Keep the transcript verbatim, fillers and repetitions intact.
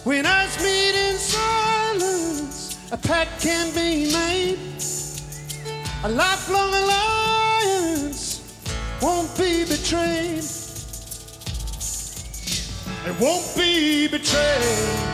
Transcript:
When us meet in silence, a pact can be made. A lifelong alliance won't be betrayed. It won't be betrayed.